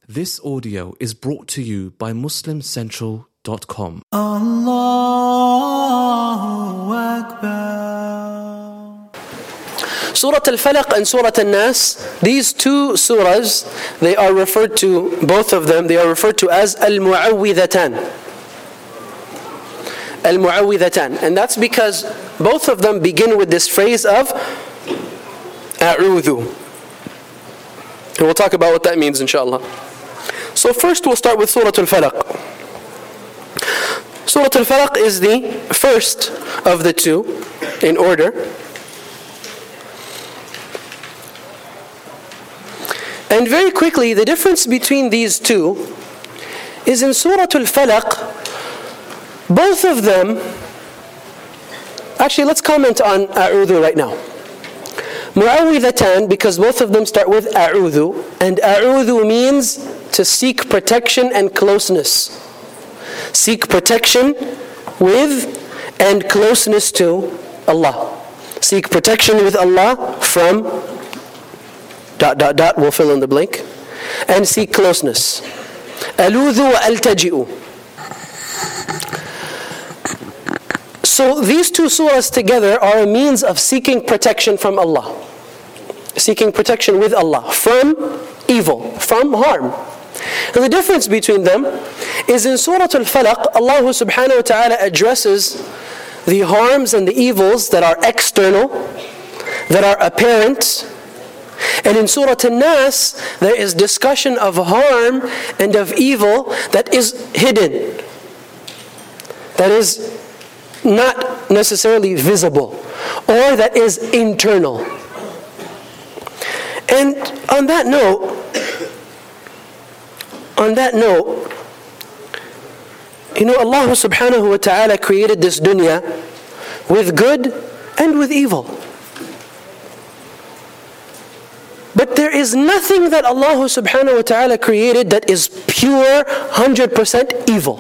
This audio is brought to you by MuslimCentral.com. Allahu Akbar. Surah Al-Falaq and Surah Al-Nas, these two surahs, they are referred to, both of them, they are referred to as Al-Mu'awwidhatan. Al-Mu'awwidhatan. And that's because both of them begin with this phrase of A'udhu. And we'll talk about what that means, inshallah. So first we'll start with Surah Al-Falaq. Surah Al-Falaq is the first of the two in order. And very quickly, the difference between these two is in Surah Al-Falaq, both of them, actually let's comment on A'udhu right now. Mu'awwidhatan, because both of them start with A'udhu, and A'udhu means to seek protection and closeness. Seek protection with and closeness to Allah. Seek protection with Allah from ... we'll fill in the blank. And seek closeness. Aludhu wa altaji'u. So these two surahs together are a means of seeking protection from Allah. Seeking protection with Allah from evil, from harm. And the difference between them is in Surah Al-Falaq, Allah subhanahu wa ta'ala addresses the harms and the evils that are external, that are apparent. And in Surah Al-Nas, there is discussion of harm and of evil that is hidden, that is not necessarily visible, or that is internal. And on that note, Allah subhanahu wa ta'ala created this dunya with good and with evil. But there is nothing that Allah subhanahu wa ta'ala created that is pure 100% evil.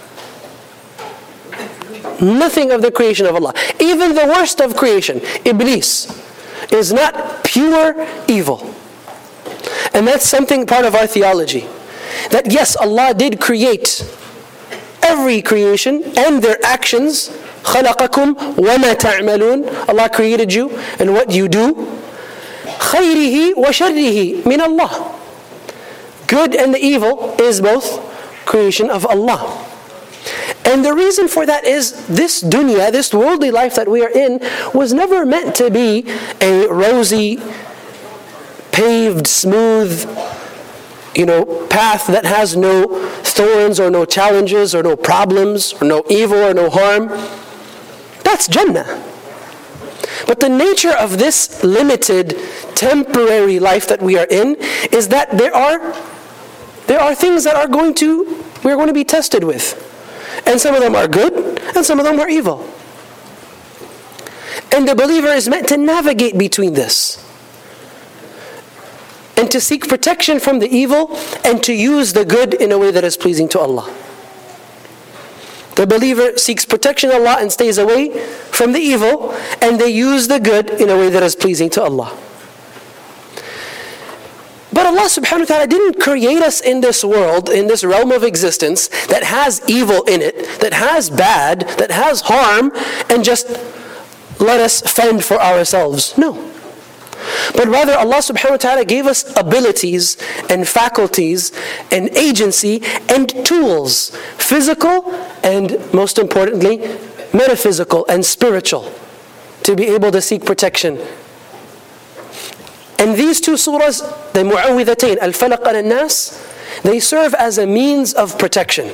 Nothing of the creation of Allah. Even the worst of creation, Iblis, is not pure evil. And that's something part of our theology. That yes, Allah did create every creation and their actions. خَلَقَكُمْ وَمَا تَعْمَلُونَ. Allah created you and what you do. خَيْرِهِ وَشَرِّهِ مِنَ اللَّهِ. Good and the evil is both creation of Allah. And the reason for that is this dunya, this worldly life that we are in, was never meant to be a rosy, paved, smooth, path that has no thorns or no challenges or no problems or no evil or no harm. That's Jannah. But the nature of this limited, temporary life that we are in is that there are things that we're going to be tested with. And some of them are good, and some of them are evil. And the believer is meant to navigate between this. And to seek protection from the evil, and to use the good in a way that is pleasing to Allah. The believer seeks protection of Allah and stays away from the evil, and they use the good in a way that is pleasing to Allah. But Allah subhanahu wa ta'ala didn't create us in this world, in this realm of existence that has evil in it, that has bad, that has harm, and just let us fend for ourselves. No. But rather Allah subhanahu wa ta'ala gave us abilities and faculties and agency and tools, physical and most importantly, metaphysical and spiritual, to be able to seek protection. And these two surahs, the Mu'awwidhatayn, Al-Falaq and Al-Nas, they serve as a means of protection.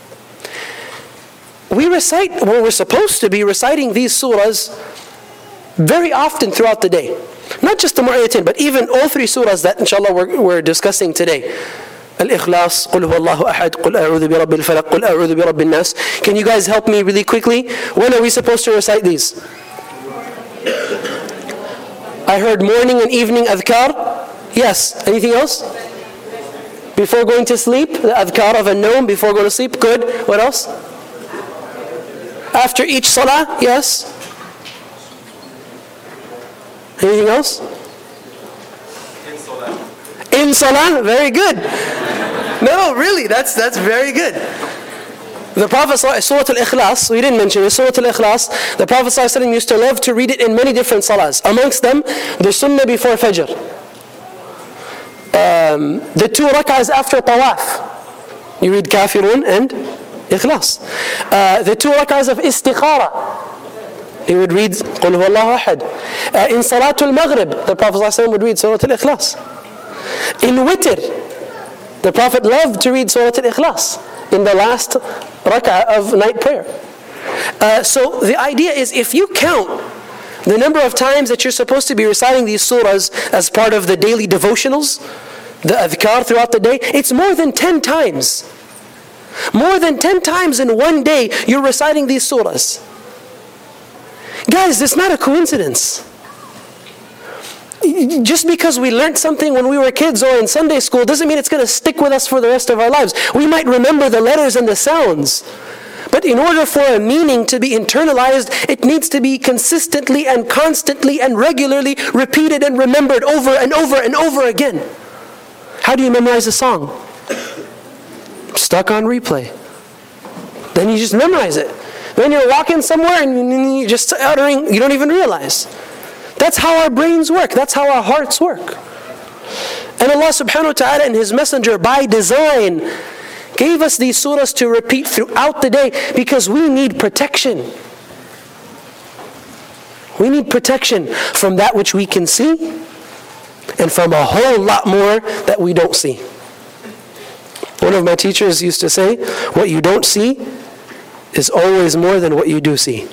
We're supposed to be reciting these surahs very often throughout the day. Not just the Mu'awwidhatayn, but even all three surahs that inshallah we're discussing today. Al-Ikhlas, Qul huwallahu ahad, Qul a'udhu bi rabbil falaq, Qul a'udhu bi rabbin nas. Can you guys help me really quickly? When are we supposed to recite these? I heard morning and evening adhkar. Yes. Anything else? Before going to sleep, the adhkar of an-nawm before going to sleep. Good. What else? After each salah. Yes. Anything else? In salah. Very good. No, really, that's very good. The Prophet, Surah Al-Ikhlas, we didn't mention it, Surah Al-Ikhlas, the Prophet ﷺ used to love to read it in many different salahs. Amongst them, the sunnah before Fajr. The 2 rak'ahs after tawaf. You read Kafirun and Ikhlas. The 2 rak'ahs of istikhara. He would read Qul Huwallahu Ahad. In Salatul Maghrib, the Prophet ﷺ would read Surah Al-Ikhlas. In Witr, the Prophet loved to read Surah Al-Ikhlas in the last rak'ah of night prayer. So the idea is, if you count the number of times that you're supposed to be reciting these surahs as part of the daily devotionals, the adhkar throughout the day, it's more than 10 times. More than 10 times in one day you're reciting these surahs. Guys, it's not a coincidence. Just because we learned something when we were kids or in Sunday school doesn't mean it's going to stick with us for the rest of our lives. We might remember the letters and the sounds. But in order for a meaning to be internalized, it needs to be consistently and constantly and regularly repeated and remembered over and over and over again. How do you memorize a song? Stuck on replay. Then you just memorize it. Then you're walking somewhere and you're just uttering, you don't even realize. That's how our brains work. That's how our hearts work. And Allah subhanahu wa ta'ala and His Messenger by design gave us these surahs to repeat throughout the day because we need protection. We need protection from that which we can see and from a whole lot more that we don't see. One of my teachers used to say, what you don't see is always more than what you do see.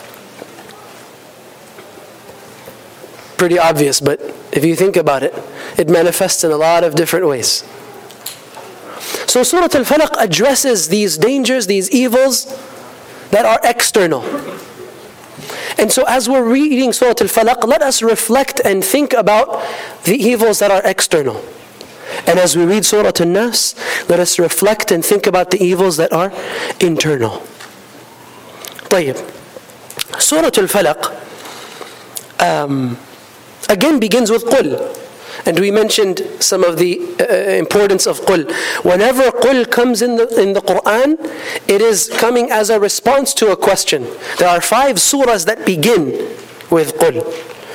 Pretty obvious, but if you think about it, it manifests in a lot of different ways. So Surah Al-Falaq addresses these dangers, these evils that are external. And so as we're reading Surah Al-Falaq, let us reflect and think about the evils that are external. And as we read Surah An-Nas, let us reflect and think about the evils that are internal. طيب. Surah Al-Falaq again begins with Qul. And we mentioned some of the importance of Qul. Whenever Qul comes in the Quran, it is coming as a response to a question. There are 5 surahs that begin with Qul.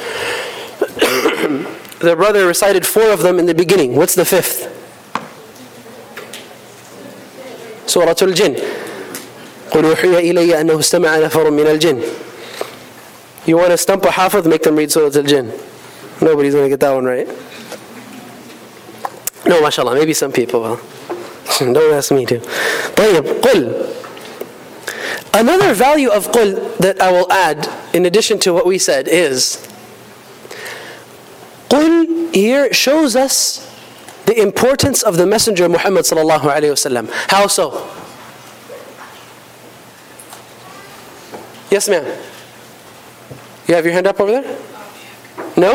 The brother recited 4 of them in the beginning. What's the 5th? Surah Al-Jinn. قُلْ أُوحِيَ إِلَيَّ أَنَّهُ اسْتَمَعَ نَفَرٌ مِنَ الْجِنِّ. You want to stump a hafiz, make them read Surah Al-Jinn. Nobody's going to get that one right. No, mashallah, maybe some people will. Don't ask me to. طيب, Qul. Another value of Qul that I will add, in addition to what we said, is Qul here shows us the importance of the Messenger Muhammad sallallahu alayhi wasallam. How so? Yes, ma'am. You have your hand up over there? No?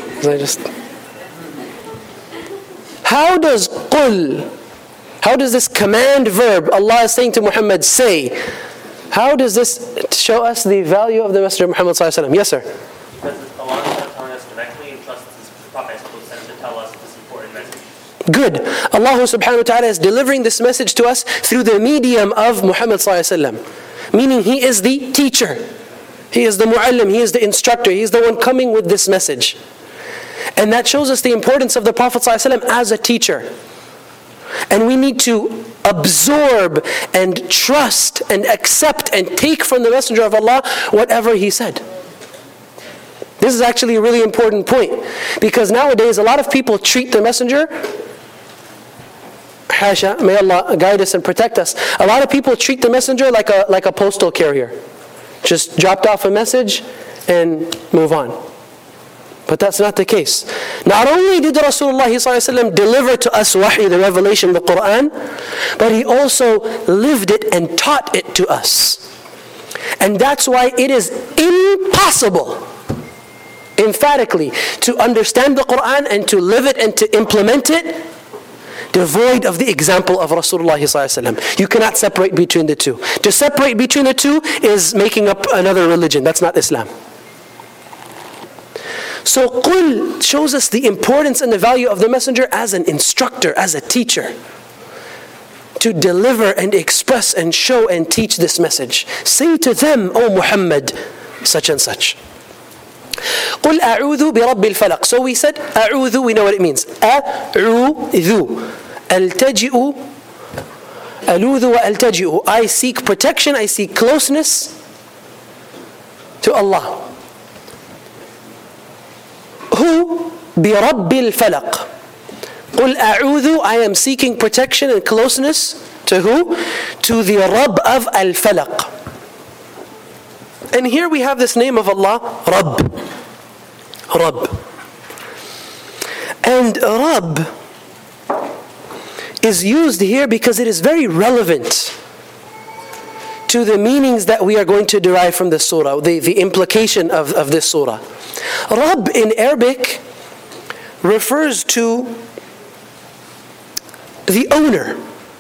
How does Qul, how does this command verb Allah is saying to Muhammad, say, how does this show us the value of the Messenger Muhammad sallallahu alaihi wasallam? Yes, sir. Because Allah is not telling us directly and trusts His Prophet to tell us this important message. Good. Allah subhanahu wa ta'ala is delivering this message to us through the medium of Muhammad sallallahu alaihi wasallam. Meaning He is the teacher. He is the mu'allim, He is the instructor, He is the one coming with this message. And that shows us the importance of the Prophet ﷺ as a teacher. And we need to absorb and trust and accept and take from the Messenger of Allah whatever he said. This is actually a really important point. Because nowadays a lot of people treat the Messenger, Hasha, may Allah guide us and protect us. A lot of people treat the Messenger like a postal carrier. Just dropped off a message and move on. But that's not the case. Not only did Rasulullah ﷺ deliver to us wahi, the revelation, the Quran, but he also lived it and taught it to us. And that's why it is impossible, emphatically, to understand the Quran and to live it and to implement it devoid of the example of Rasulullah ﷺ. You cannot separate between the two. To separate between the two is making up another religion. That's not Islam. So Qul shows us the importance and the value of the Messenger as an instructor, as a teacher. to deliver and express and show and teach this message. Say to them, O Muhammad, such and such. قُلْ أَعُوذُ بِرَبِّ الْفَلَقِ. So we said, أَعُوذُ, we know what it means. أَعُوذُ. أَلْتَجِئُ. أَلُوذُ وَأَلْتَجِئُ. I seek protection, I seek closeness to Allah. Who? بِرَبِّ الْفَلَقِ. قُلْ أَعُوذُ. I am seeking protection and closeness to who? To the Rabb of Al-Falaq. And here we have this name of Allah, Rabb. Rabb. And Rabb is used here because it is very relevant to the meanings that we are going to derive from this surah, the implication of this surah. Rabb in Arabic refers to the owner.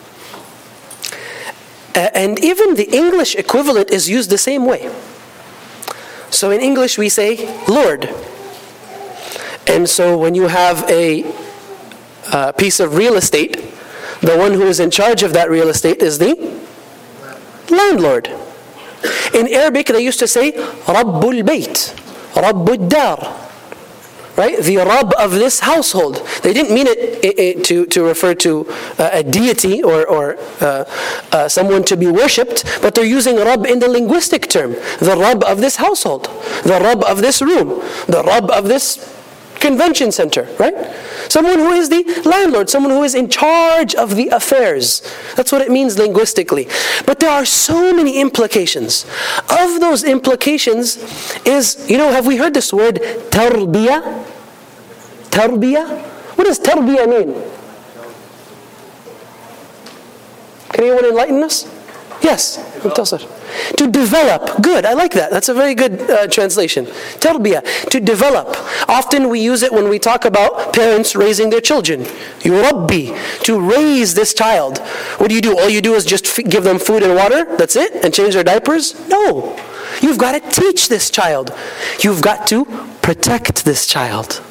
And even the English equivalent is used the same way. So in English we say Lord. And so when you have a piece of real estate, the one who is in charge of that real estate is the landlord. In Arabic they used to say Rabbul Bayt, Rabbul Dar. Right? The Rabb of this household. They didn't mean it to refer to a deity or someone to be worshipped, but they're using Rabb in the linguistic term. The Rabb of this household, the Rabb of this room, the Rabb of this convention center, right? Someone who is the landlord, someone who is in charge of the affairs. That's what it means linguistically. But there are so many implications. Of those implications is, have we heard this word tarbiyah? Tarbiyah? What does tarbiyah mean? Can anyone enlighten us? Yes, to develop. Good, I like that. That's a very good translation. Tarbiyah, to develop. Often we use it when we talk about parents raising their children. Yurabbi, to raise this child. What do? All you do is just give them food and water? That's it? And change their diapers? No. You've got to teach this child. You've got to protect this child.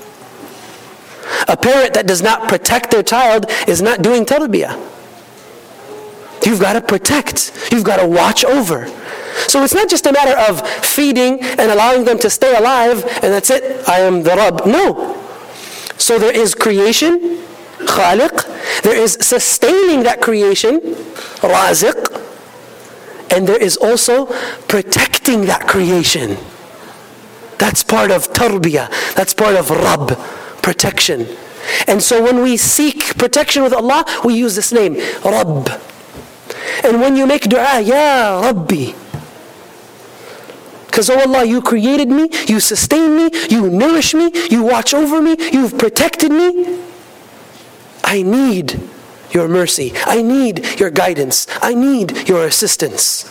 A parent that does not protect their child is not doing tarbiyah. You've got to protect. You've got to watch over. So it's not just a matter of feeding and allowing them to stay alive and that's it, I am the Rabb. No. So there is creation, Khaliq. There is sustaining that creation, Raziq. And there is also protecting that creation. That's part of tarbiyah. That's part of Rabb, protection. And so when we seek protection with Allah, we use this name, Rabb. And when you make dua, Ya Rabbi. Because, oh Allah, you created me, you sustain me, you nourish me, you watch over me, you've protected me. I need your mercy. I need your guidance. I need your assistance.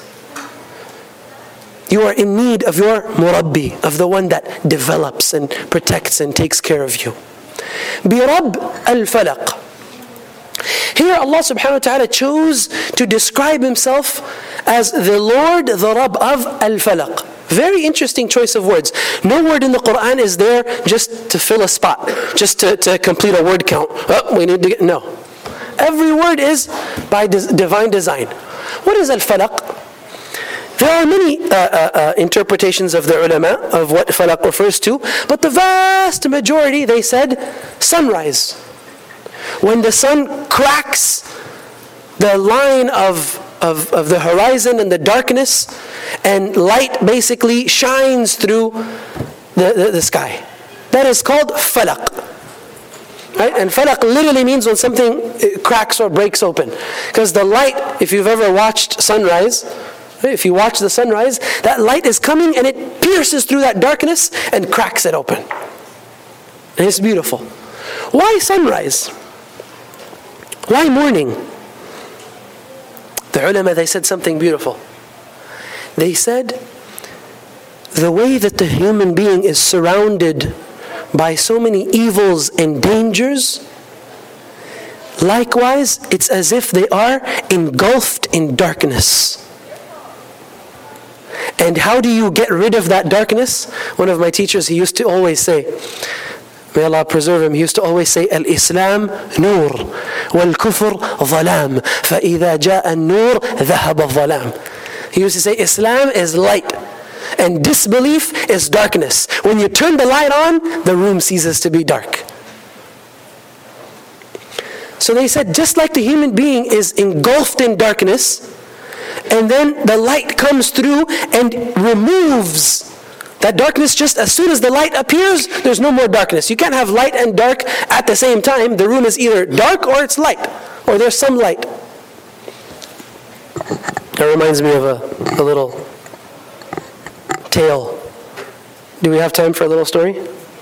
You are in need of your Murabbi, of the one that develops and protects and takes care of you. Bi-Rabb al-Falaq. Here Allah subhanahu wa ta'ala chose to describe himself as the Lord, the Rabb of Al-Falaq. Very interesting choice of words. No word in the Quran is there just to fill a spot, just to complete a word count. Oh, we need to get, no. Every word is by divine design. What is Al-Falaq? There are many interpretations of the ulama of what Falaq refers to, but the vast majority, they said, sunrise. When the sun cracks the line of the horizon and the darkness, and light basically shines through the sky. That is called falaq. Right? And falaq literally means when something cracks or breaks open. Because the light, if you've ever watched sunrise, if you watch the sunrise, that light is coming and it pierces through that darkness and cracks it open. And it's beautiful. Why sunrise? Why morning? The ulama, they said something beautiful. They said, the way that the human being is surrounded by so many evils and dangers, likewise, it's as if they are engulfed in darkness. And how do you get rid of that darkness? One of my teachers, he used to always say, may Allah preserve him, he used to always say, Al-Islam nur, wal-kufr dhalam, fa-idha ja'a an-nur, dhahaba al-dhalam. He used to say, Islam is light, and disbelief is darkness. When you turn the light on, the room ceases to be dark. So they said, just like the human being is engulfed in darkness, and then the light comes through and removes that darkness. Just as soon as the light appears, there's no more darkness. You can't have light and dark at the same time. The room is either dark or it's light, or there's some light. That reminds me of a little tale. Do we have time for a little story?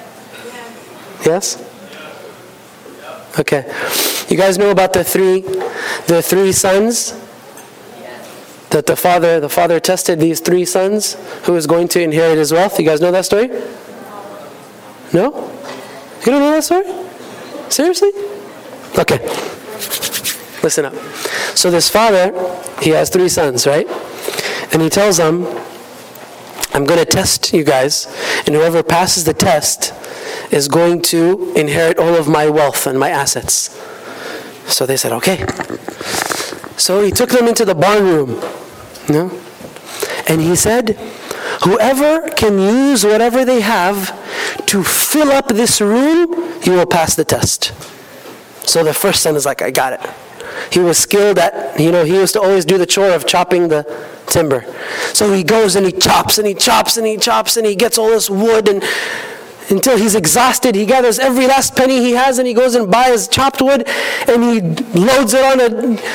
Yes? Okay. You guys know about the three sons? That the father tested these three sons who was going to inherit his wealth. You guys know that story? No? You don't know that story? Seriously? Okay. Listen up. So this father, he has three sons, right? And he tells them, I'm going to test you guys, and whoever passes the test is going to inherit all of my wealth and my assets. So they said, okay. So he took them into the barn room, and he said, whoever can use whatever they have to fill up this room, you will pass the test. So the first son is like, I got it. He was skilled at, he used to always do the chore of chopping the timber. So he goes and he chops and he chops and he chops and he gets all this wood, and until he's exhausted, he gathers every last penny he has and he goes and buys chopped wood and he loads it on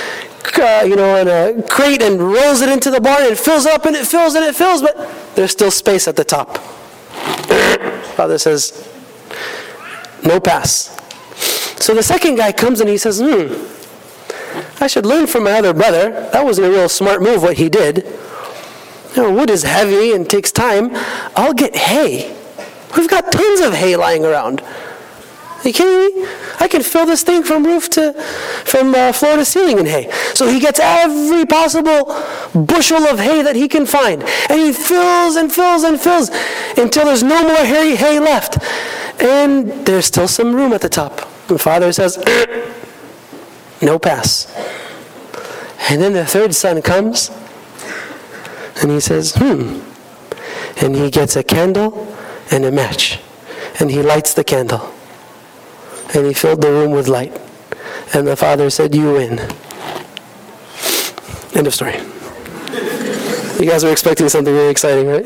a crate and rolls it into the barn and fills it up and it fills, but there's still space at the top. Father says, no pass. So the second guy comes and he says, I should learn from my other brother. That wasn't a real smart move what he did. Wood is heavy and takes time. I'll get hay. We've got tons of hay lying around. Are you kidding me? I can fill this thing from floor to ceiling in hay. So he gets every possible bushel of hay that he can find. And he fills and fills and fills until there's no more hay left. And there's still some room at the top. And Father says, no pass. And then the third son comes and he says, And he gets a candle and a match. And he lights the candle. And he filled the room with light. And the father said, you win. End of story. You guys were expecting something really exciting, right?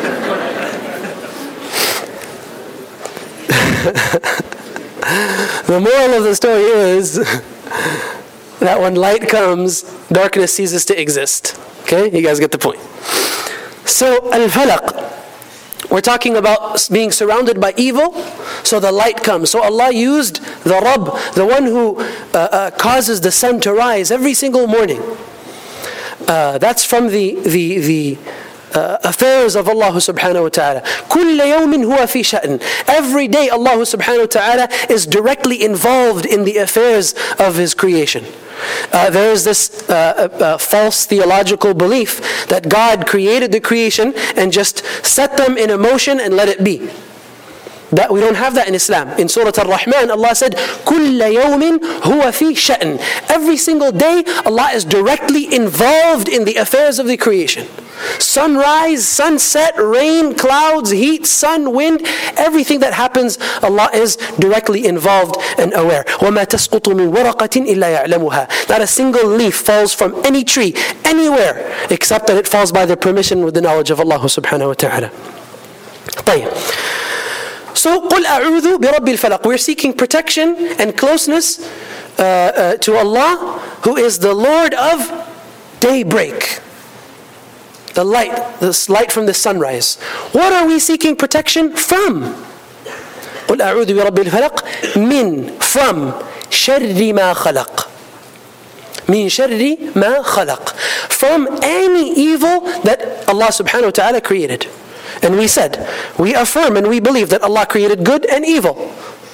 The moral of the story is that when light comes, darkness ceases to exist. Okay? You guys get the point. So, al-falaq. We're talking about being surrounded by evil, so the light comes. So Allah used the Rabb, the one who causes the sun to rise every single morning. That's from the affairs of Allah subhanahu wa ta'ala. كُلَّ يَوْمٍ هُوَ فِي شَأْنٍ. Every day Allah subhanahu wa ta'ala is directly involved in the affairs of His creation. There is this false theological belief that God created the creation and just set them in a motion and let it be. That we don't have that in Islam. In Surah Ar-Rahman, Allah said, كُلَّ يَوْمٍ هُوَ فِي شَأْنٍ. Every single day, Allah is directly involved in the affairs of the creation. Sunrise, sunset, rain, clouds, heat, sun, wind, everything that happens, Allah is directly involved and aware. وَمَا تَسْقُطُ مِنْ وَرَقَةٍ إِلَّا يَعْلَمُهَا. Not a single leaf falls from any tree, anywhere, except that it falls by the permission with the knowledge of Allah subhanahu wa ta'ala. طيب. So, قُلْ أَعُوذُ بِرَبِّ الْفَلَقِ. We're seeking protection and closeness to Allah, who is the Lord of daybreak. The light, this light from the sunrise. What are we seeking protection from? قُلْ أَعُوذُ بِرَبِّ الْفَلَقِ مِنْ from شَرِّ مَا خَلَقَ. مِنْ شَرِّ مَا خَلَقَ. From any evil that Allah subhanahu wa ta'ala created. And we said, we affirm and we believe that Allah created good and evil.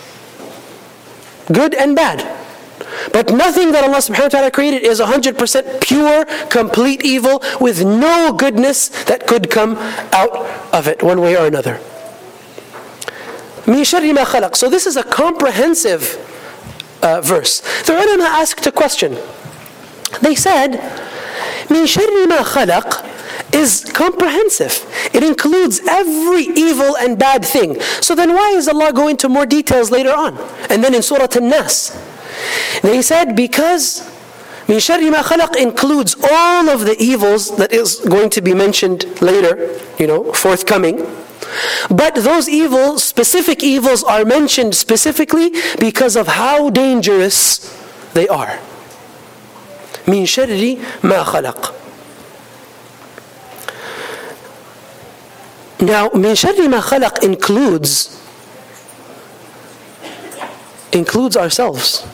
Good and bad. But nothing that Allah subhanahu wa ta'ala created is 100% pure, complete evil with no goodness that could come out of it one way or another. مِن شَرِّ مَا خَلَقَ. So this is a comprehensive verse. The ulama asked a question. They said, مِن شَرِّ مَا خَلَقَ is comprehensive. It includes every evil and bad thing. So then why is Allah going into more details later on? And then in Surah An-Nas, they said because مِن شَرِّ مَا خَلَقَ includes all of the evils that is going to be mentioned later, forthcoming. But those evils, specific evils, are mentioned specifically because of how dangerous they are. مِن شَرِّ مَا خَلَقَ. Now, مِن شَرِّ مَا خَلَقَ includes ourselves.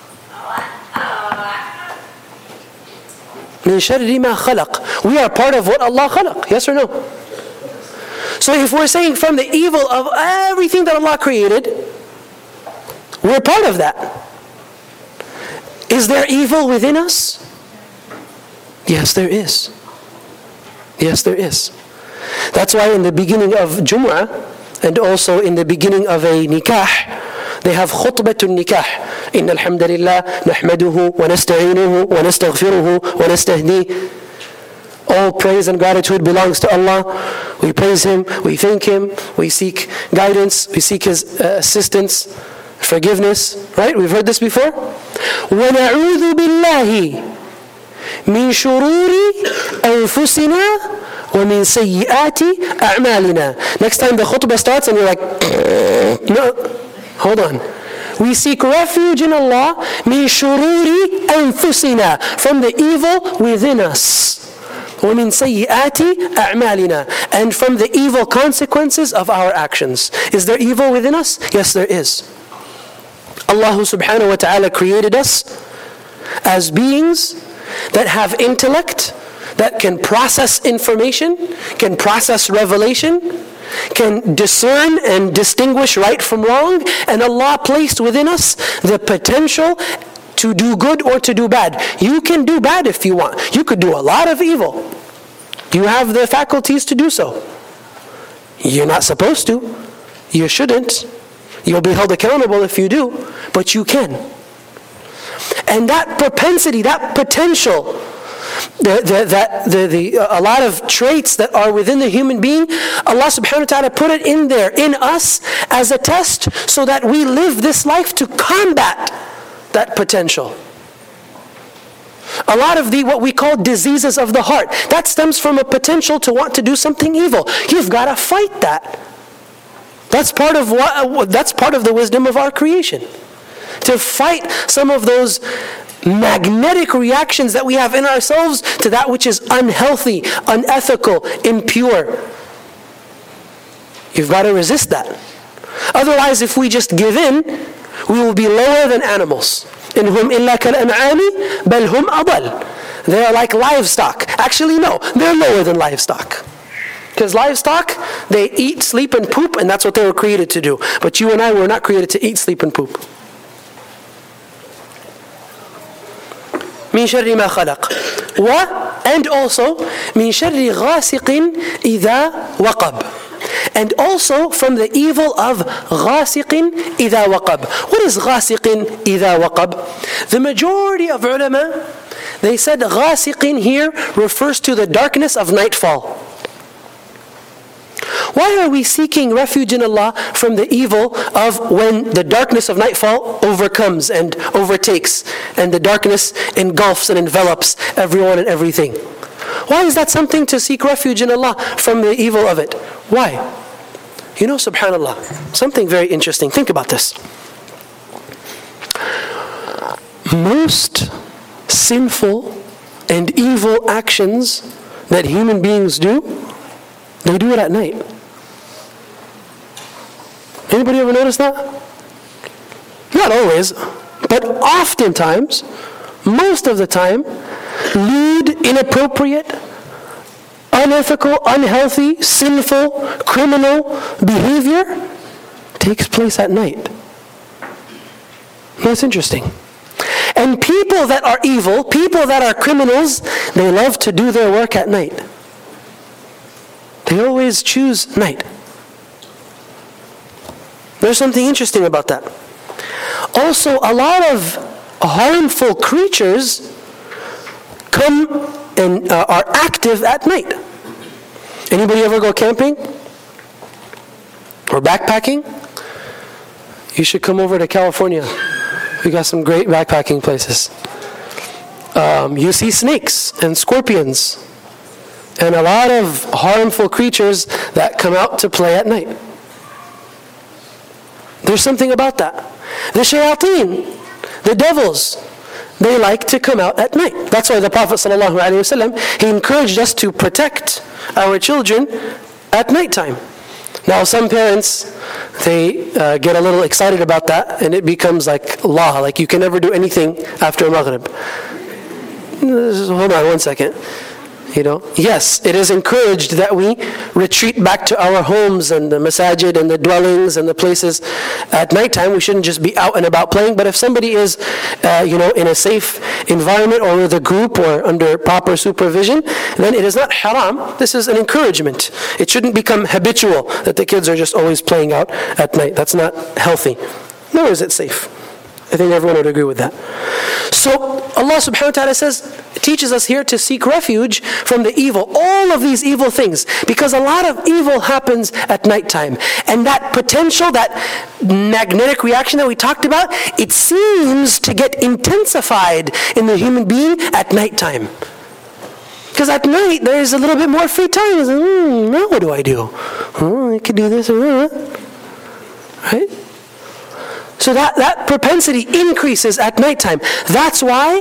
مِن شَرِّ مَا خَلَقَ. We are part of what Allah khalaq, yes or no? So if we're saying from the evil of everything that Allah created, we're part of that. Is there evil within us? Yes, there is. Yes, there is. That's why in the beginning of Jumu'ah and also in the beginning of a nikah, they have khutbatun nikah. إن الحمد لله نحمده ونستعينه ونستغفره ونستهديه. All praise and gratitude belongs to Allah. We praise Him, we thank Him, we seek guidance, we seek His assistance, forgiveness. Right? We've heard this before. وَنَعُوذُ بِاللَّهِ مِن شُرُورِ أَنفُسِنَا وَمِن سَيِّئَاتِ أَعْمَالِنَا. Next time the khutbah starts and you're like, no, hold on. We seek refuge in Allah مِن شُرُورِ أَنفُسِنَا, from the evil within us. وَمِن سَيِّئَاتِ أَعْمَالِنَا, and from the evil consequences of our actions. Is there evil within us? Yes, there is. Allah subhanahu wa ta'ala created us as beings that have intellect, that can process information, can process revelation, can discern and distinguish right from wrong, and Allah placed within us the potential to do good or to do bad. You can do bad if you want. You could do a lot of evil. You have the faculties to do so. You're not supposed to. You shouldn't. You'll be held accountable if you do, but you can. And that propensity, that potential, a lot of traits that are within the human being, Allah subhanahu wa ta'ala put it in there, in us, as a test, so that we live this life to combat that potential. A lot of what we call diseases of the heart, that stems from a potential to want to do something evil. You've got to fight that. That's part of the wisdom of our creation. To fight some of those magnetic reactions that we have in ourselves to that which is unhealthy, unethical, impure. You've got to resist that. Otherwise, if we just give in, we will be lower than animals. إِنْ هُمْ إِلَّا كَالْأَنْعَامِ بَلْ هُمْ أَضَلُّ. They are like livestock. Actually, no, they're lower than livestock. Because livestock, they eat, sleep, and poop, and that's what they were created to do. But you and I were not created to eat, sleep, and poop. مِن شَرِّ مَا خَلَقَ. And also, مِن شَرِّ غَاسِقٍ إِذَا وَقَبَ. And also from the evil of غَاسِقٍ إِذَا وَقَبَ. What is غَاسِقٍ إِذَا وَقَبَ? The majority of ulama, they said غَاسِقٍ here refers to the darkness of nightfall. Why are we seeking refuge in Allah from the evil of when the darkness of nightfall overcomes and overtakes, and the darkness engulfs and envelops everyone and everything? Why is that something to seek refuge in Allah from the evil of it? Why? Subhanallah, something very interesting. Think about this. Most sinful and evil actions that human beings do, they do it at night. Anybody ever notice that? Not always, but oftentimes, most of the time, lewd, inappropriate, unethical, unhealthy, sinful, criminal behavior takes place at night. That's interesting. And people that are evil, people that are criminals, they love to do their work at night. They always choose night. There's something interesting about that. Also, a lot of harmful creatures come and are active at night. Anybody ever go camping? Or backpacking? You should come over to California. We got some great backpacking places. You see snakes and scorpions and a lot of harmful creatures that come out to play at night. There's something about that. The shayateen, the devils, they like to come out at night. That's why the Prophet ﷺ, he encouraged us to protect our children at nighttime. Now some parents, they get a little excited about that, and it becomes like law, like you can never do anything after Maghrib. Hold on one second. Yes, it is encouraged that we retreat back to our homes and the masajid and the dwellings and the places at nighttime. We shouldn't just be out and about playing. But if somebody is, in a safe environment or with a group or under proper supervision, then it is not haram. This is an encouragement. It shouldn't become habitual that the kids are just always playing out at night. That's not healthy. Nor is it safe. I think everyone would agree with that. So Allah subhanahu wa ta'ala teaches us here to seek refuge from the evil, all of these evil things, because a lot of evil happens at nighttime. And that potential, that magnetic reaction that we talked about, it seems to get intensified in the human being at nighttime. Because at night there is a little bit more free time. It's like, now what do I do? I could do this, right? So that propensity increases at nighttime. That's why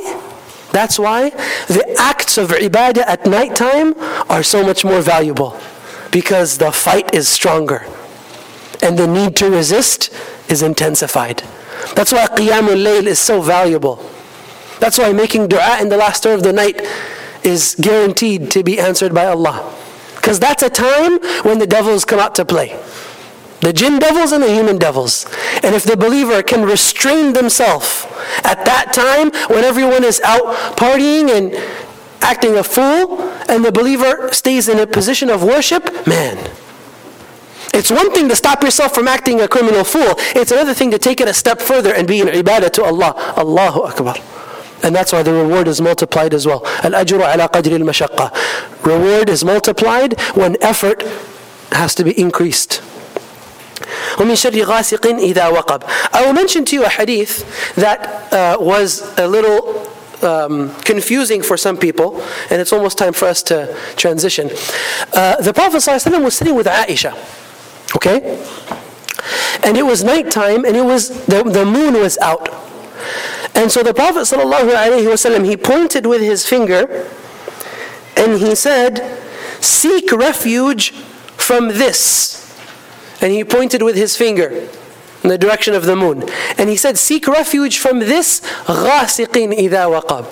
the acts of ibadah at nighttime are so much more valuable. Because the fight is stronger. And the need to resist is intensified. That's why Qiyamul Layl is so valuable. That's why making dua in the last hour of the night is guaranteed to be answered by Allah. Because that's a time when the devils come out to play. The jinn devils and the human devils. And if the believer can restrain themselves at that time when everyone is out partying and acting a fool, and the believer stays in a position of worship, man. It's one thing to stop yourself from acting a criminal fool. It's another thing to take it a step further and be in ibadah to Allah. Allahu Akbar. And that's why the reward is multiplied as well. Al-ajru ala qadri al-mashaqqa. Reward is multiplied when effort has to be increased. وَمِن شَرِّ غَاسِقٍ إِذَا وَقَبَ. I will mention to you a hadith that was a little confusing for some people, and it's almost time for us to transition. The Prophet ﷺ was sitting with Aisha, okay? And it was nighttime, and it was the moon was out. And so the Prophet ﷺ, he pointed with his finger, and he said, "Seek refuge from this." And he pointed with his finger in the direction of the moon. And he said, "Seek refuge from this غَاسِقٍ إِذَا وَقَبَ."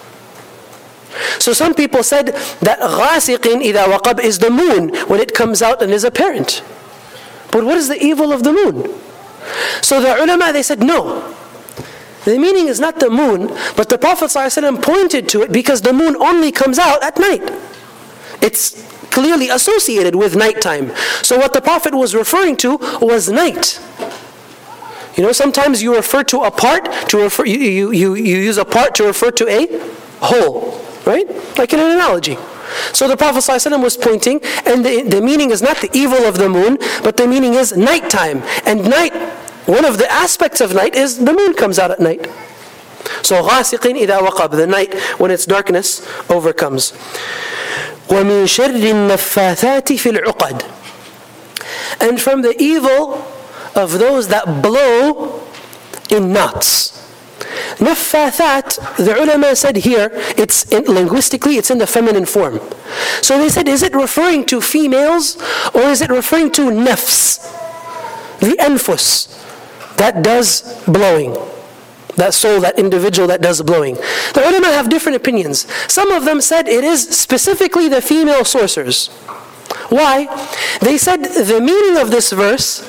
So some people said that غَاسِقٍ إِذَا وَقَبَ is the moon when it comes out and is apparent. But what is the evil of the moon? So the ulama, they said, no. The meaning is not the moon, but the Prophet ﷺ pointed to it because the moon only comes out at night. It's clearly associated with nighttime. So what the Prophet was referring to was night. Sometimes you refer to a part you use a part to refer to a whole, right? Like in an analogy. So the Prophet ﷺ was pointing, and the meaning is not the evil of the moon, but the meaning is nighttime. And night, one of the aspects of night is the moon comes out at night. So غَاسِقٍ إِذَا وَقَبَ, the night when its darkness overcomes. وَمِن شَرِّ النَّفَّاثَاتِ فِي الْعُقَدِ. And from the evil of those that blow in knots. Naffathat, the ulama said here, linguistically it's in the feminine form. So they said, is it referring to females or is it referring to nafs, the anfus, that does blowing? That soul, that individual that does blowing. The ulama have different opinions. Some of them said it is specifically the female sorcerers. Why? They said the meaning of this verse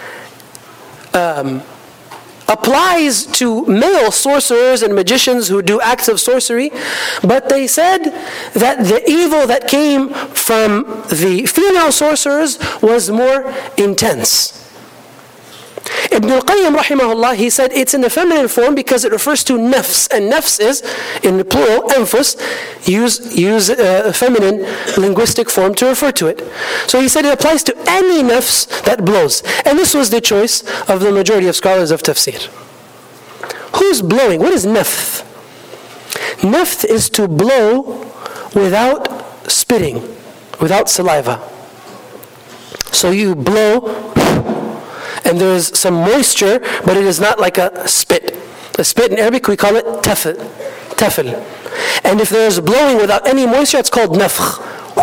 applies to male sorcerers and magicians who do acts of sorcery, but they said that the evil that came from the female sorcerers was more intense. Ibn al-Qayyim rahimahullah, he said it's in the feminine form because it refers to nafs, and nafs is, in the plural, anfus, use a feminine linguistic form to refer to it. So he said it applies to any nafs that blows. And this was the choice of the majority of scholars of tafsir. Who's blowing? What is nafth? Nafth is to blow without spitting, without saliva. So you blow, and there is some moisture, but it is not like a spit. A spit in Arabic, we call it tafl. And if there is blowing without any moisture, it's called nafkh.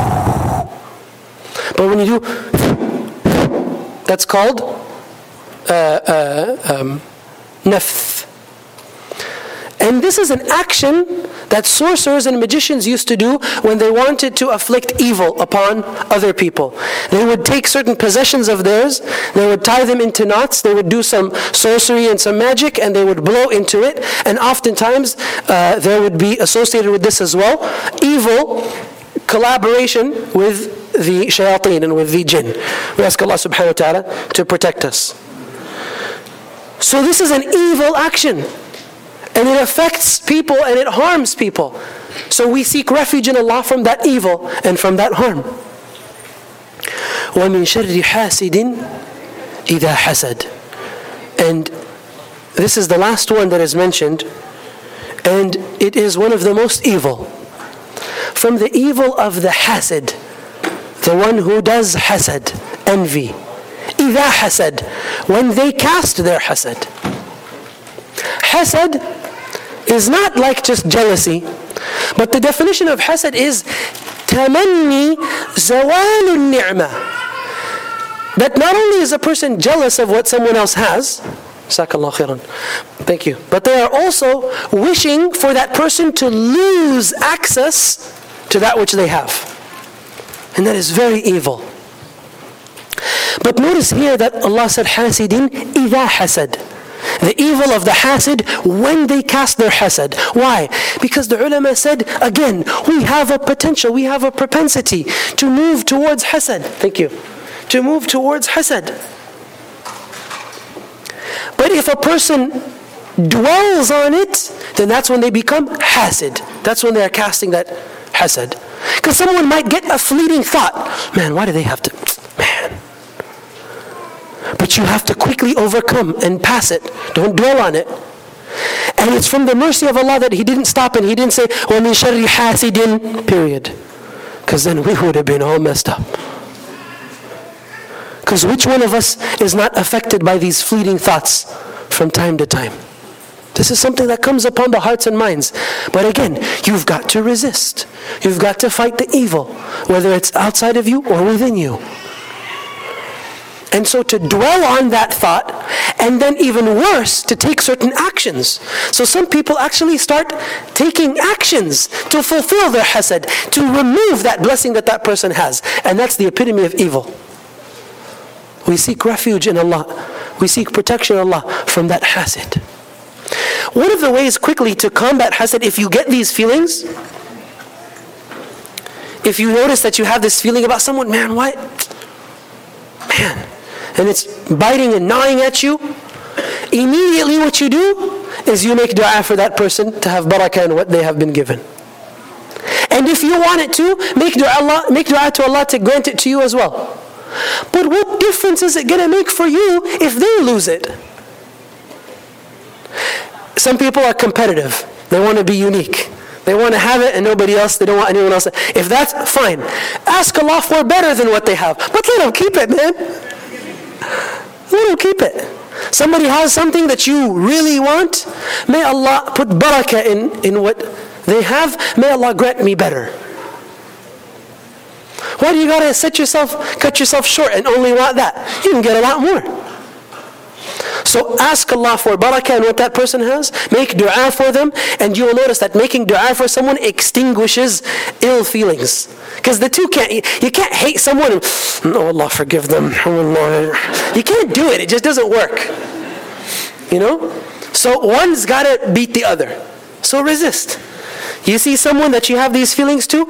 But when you do, that's called nafth. And this is an action that sorcerers and magicians used to do when they wanted to afflict evil upon other people. They would take certain possessions of theirs, they would tie them into knots, they would do some sorcery and some magic, and they would blow into it. And oftentimes there would be associated with this as well evil collaboration with the shayateen and with the jinn. We ask Allah subhanahu wa ta'ala to protect us. So this is an evil action. And it affects people and it harms people. So we seek refuge in Allah from that evil and from that harm. وَمِن شَرِّ حَاسِدٍ إِذَا حَسَدٍ. And this is the last one that is mentioned. And it is one of the most evil. From the evil of the hasid, the one who does hasad, envy. إِذَا حَسَدٍ. When they cast their hasad. Hasad is not like just jealousy, but the definition of hasad is tamanni zawal al-ni'mah. That not only is a person jealous of what someone else has, Jazakallah khairan, thank you, but they are also wishing for that person to lose access to that which they have. And that is very evil. But notice here that Allah said hasidin idha hasad. The evil of the hasid when they cast their hasad. Why? Because the ulama said, again, we have a potential, we have a propensity to move towards hasad. Thank you. To move towards hasad. But if a person dwells on it, then that's when they become hasid. That's when they are casting that hasad. Because someone might get a fleeting thought. Man, why do they have to? Man. But you have to quickly overcome and pass it. Don't dwell on it. And it's from the mercy of Allah that He didn't stop and He didn't say, وَمِن شَرِّ حَاسِدٍ, period. Because then we would have been all messed up. Because which one of us is not affected by these fleeting thoughts from time to time? This is something that comes upon the hearts and minds. But again, you've got to resist. You've got to fight the evil, whether it's outside of you or within you. And so to dwell on that thought, and then even worse, to take certain actions. So some people actually start taking actions to fulfill their hasad, to remove that blessing that that person has. And that's the epitome of evil. We seek refuge in Allah. We seek protection in Allah from that hasad. One of the ways quickly to combat hasad, if you get these feelings, if you notice that you have this feeling about someone, man, what? Man. And it's biting and gnawing at you, immediately what you do is you make dua for that person to have barakah in what they have been given. And if you want it to, make dua to Allah to grant it to you as well. But what difference is it going to make for you if they lose it? Some people are competitive. They want to be unique. They want to have it and nobody else. They don't want anyone else. If that's fine, ask Allah for better than what they have. But let them keep it, man. Let them keep it. Somebody has something that you really want. May Allah put barakah in what they have. May Allah grant me better. Why do you gotta cut yourself short and only want that? You can get a lot more. So ask Allah for barakah in what that person has. Make dua for them, and you will notice that making dua for someone extinguishes ill feelings. Because the two you can't hate someone and, oh Allah forgive them. You can't do it. It just doesn't work. You know? So one's got to beat the other. So resist. You see someone that you have these feelings to,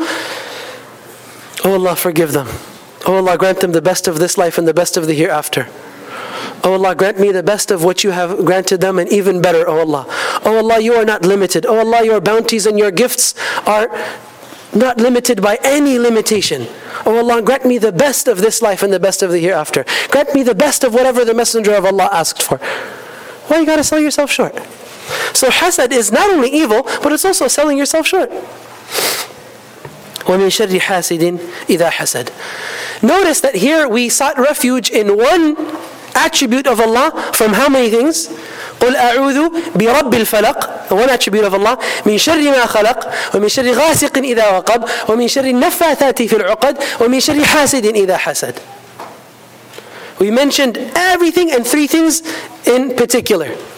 oh Allah forgive them. Oh Allah grant them the best of this life and the best of the hereafter. Oh Allah, grant me the best of what you have granted them and even better, oh Allah. Oh Allah, you are not limited. Oh Allah, your bounties and your gifts are not limited by any limitation. Oh Allah, grant me the best of this life and the best of the hereafter. Grant me the best of whatever the Messenger of Allah asked for. Why you got to sell yourself short? So hasad is not only evil, but it's also selling yourself short. وَمِن شَرِّ حَاسِدٍ إِذَا حَسَدٍ. Notice that here we sought refuge in one attribute of Allah from how many things? قُلْ أَعُوذُ بِرَبِّ الْفَلَقِ, one attribute of Allah. مِن شَرِّ مَا خَلَقَ وَمِن شَرِّ غَاسِقٍ إِذَا وَقَبَ وَمِن شَرِّ النَّفَّاثَاتِ فِي الْعُقَدِ وَمِن شَرِّ حَاسِدٍ إِذَا حَسَدَ. We mentioned everything and three things in particular.